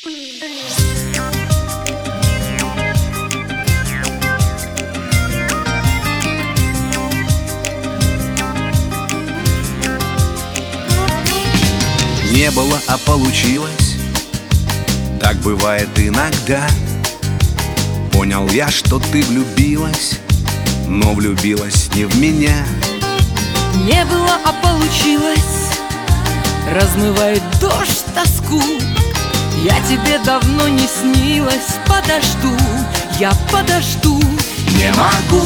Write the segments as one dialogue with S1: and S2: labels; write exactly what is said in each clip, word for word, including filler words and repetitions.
S1: Не было, а получилось. Так бывает иногда. Понял я, что ты влюбилась, но влюбилась не в меня.
S2: Не было, а получилось. Размывает дождь тоску. Я тебе давно не снилась. Подожду, я подожду.
S1: Не могу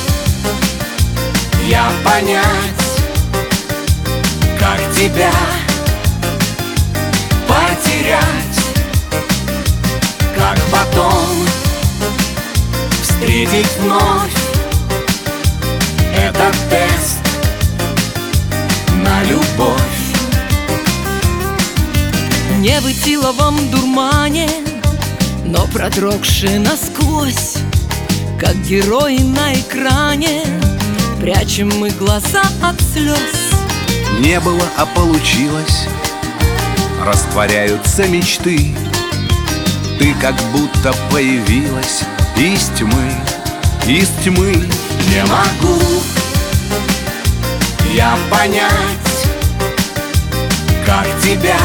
S1: я понять, как тебя потерять, как потом встретить вновь. Этот тест на любовь.
S2: Не в этиловом дурмане, но продрогшие насквозь, как герои на экране, прячем мы глаза от слез.
S1: Не было, а получилось. Растворяются мечты. Ты как будто появилась из тьмы, из тьмы. Не могу я понять, как тебя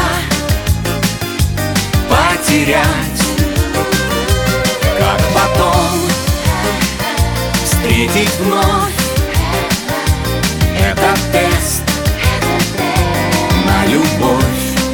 S1: потерять, как потом встретить вновь. Этот тест на любовь.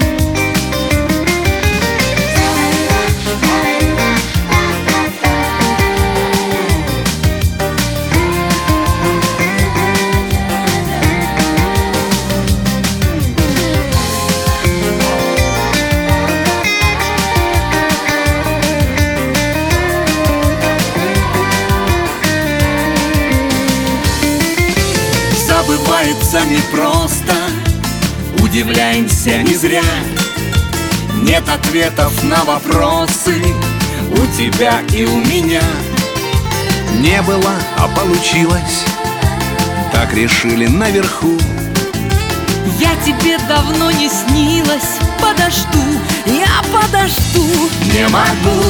S1: Забывается непросто, удивляемся не зря. Нет ответов на вопросы у тебя и у меня. Не было, а получилось. Так решили наверху.
S2: Я тебе давно не снилась. Подожду, я подожду.
S1: Не могу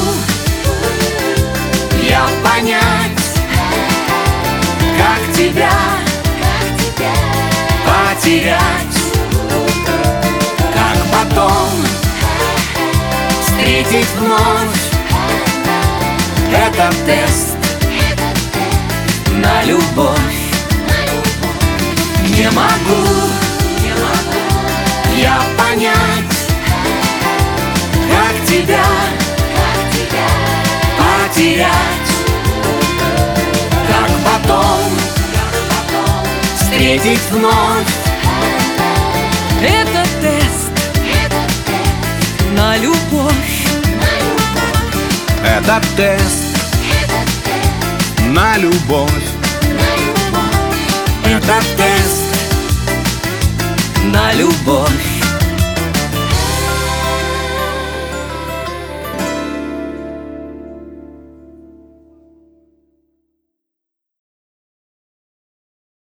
S1: я понять, как тебя потерять, как потом встретить вновь. Это тест на любовь. Не могу я понять, как тебя потерять, как потом встретить вновь.
S2: Это тест на любовь.
S1: Это тест на любовь. Это тест
S2: На любовь.